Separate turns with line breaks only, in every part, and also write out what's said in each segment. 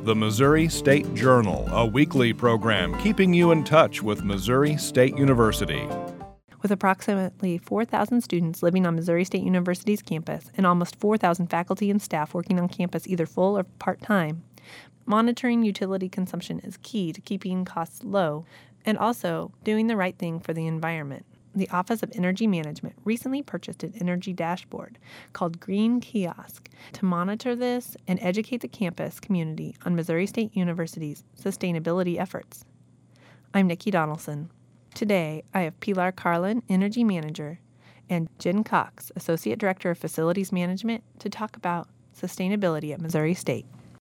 The Missouri State Journal, a weekly program keeping you in touch with Missouri State University.
With approximately 4,000 students living on Missouri State University's campus and almost 4,000 faculty and staff working on campus either full or part-time, monitoring utility consumption is key to keeping costs low and also doing the right thing for the environment. The Office of Energy Management recently purchased an energy dashboard called Green Kiosk to monitor this and educate the campus community on Missouri State University's sustainability efforts. I'm Nikki Donaldson. Today, I have Pilar Carlin, Energy Manager, and Jen Cox, Associate Director of Facilities Management, to talk about sustainability at Missouri State.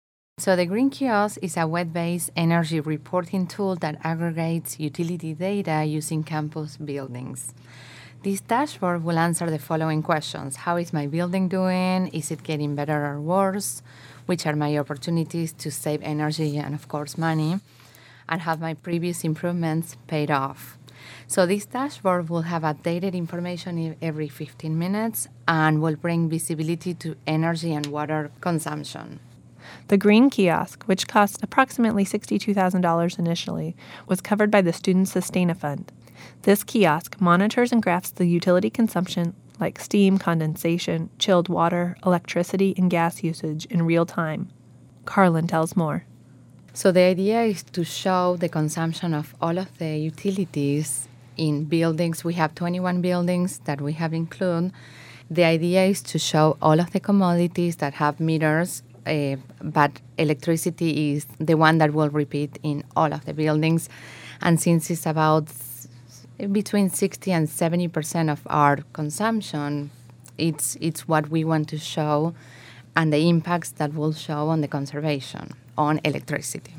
So the Green Kiosk is a web-based energy reporting tool that aggregates utility data using campus buildings. This dashboard will answer the following questions. How is my building doing? Is it getting better or worse? Which are my opportunities to save energy and, of course, money? And have my previous improvements paid off? So this dashboard will have updated information every 15 minutes and will bring visibility to energy and water consumption.
The Green Kiosk, which cost approximately $62,000 initially, was covered by the Student Sustain Fund. This kiosk monitors and graphs the utility consumption like steam, condensation, chilled water, electricity, and gas usage in real time. Carlin tells more.
So the idea is to show the consumption of all of the utilities in buildings. We have 21 buildings that we have included. The idea is to show all of the commodities that have meters, but electricity is the one that will repeat in all of the buildings. And since it's about between 60 and 70% of our consumption, it's what we want to show and the impacts that will show on the conservation on electricity.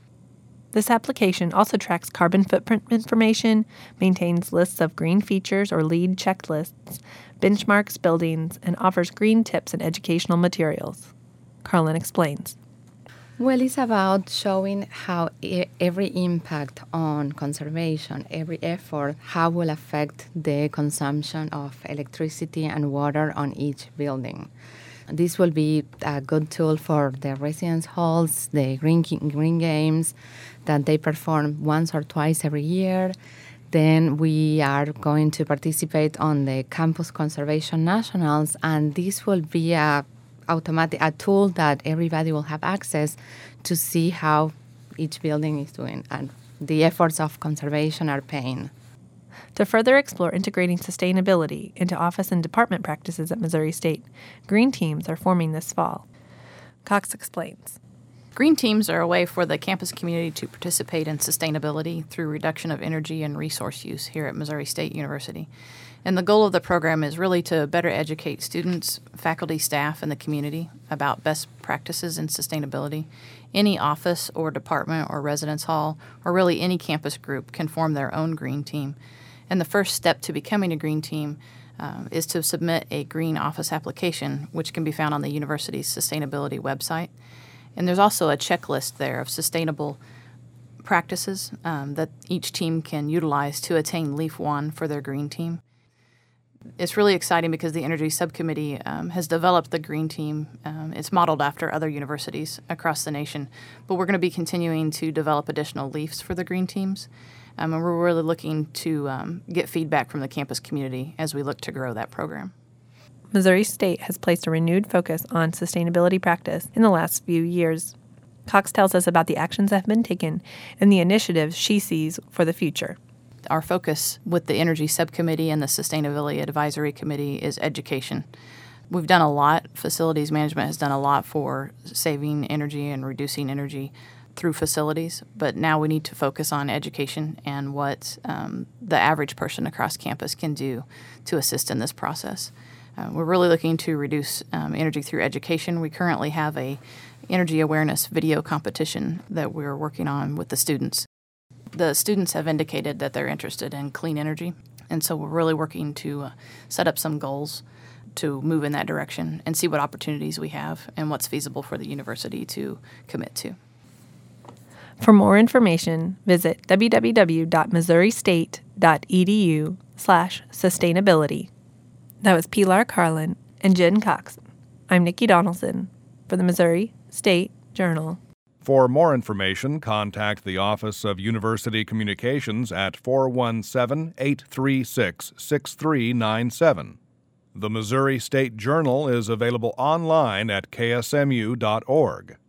This application also tracks carbon footprint information, maintains lists of green features or LEED checklists, benchmarks buildings, and offers green tips and educational materials. Carlin explains.
Well, it's about showing how every impact on conservation, every effort, how will affect the consumption of electricity and water on each building. This will be a good tool for the residence halls, the green games that they perform once or twice every year. Then we are going to participate on the Campus Conservation Nationals, and this will be a tool that everybody will have access to see how each building is doing and the efforts of conservation are paying.
To further explore integrating sustainability into office and department practices at Missouri State, green teams are forming this fall. Cox explains.
Green teams are a way for the campus community to participate in sustainability through reduction of energy and resource use here at Missouri State University. And the goal of the program is really to better educate students, faculty, staff, and the community about best practices in sustainability. Any office or department or residence hall, or really any campus group, can form their own green team. And the first step to becoming a green team is to submit a green office application, which can be found on the university's sustainability website. And there's also a checklist there of sustainable practices that each team can utilize to attain LEAF 1 for their green team. It's really exciting because the Energy Subcommittee has developed the Green Team. It's modeled after other universities across the nation, but we're going to be continuing to develop additional LEAFs for the Green Teams, and we're really looking to get feedback from the campus community as we look to grow that program.
Missouri State has placed a renewed focus on sustainability practice in the last few years. Cox tells us about the actions that have been taken and the initiatives she sees for the future.
Our focus with the Energy Subcommittee and the Sustainability Advisory Committee is education. We've done a lot. Facilities management has done a lot for saving energy and reducing energy through facilities, but now we need to focus on education and what the average person across campus can do to assist in this process. We're really looking to reduce energy through education. We currently have a energy awareness video competition that we're working on with the students. The students have indicated that they're interested in clean energy, and so we're really working to set up some goals to move in that direction and see what opportunities we have and what's feasible for the university to commit to.
For more information, visit www.missouristate.edu/sustainability. That was Pilar Carlin and Jen Cox. I'm Nikki Donaldson for the Missouri State Journal.
For more information, contact the Office of University Communications at 417-836-6397. The Missouri State Journal is available online at ksmu.org.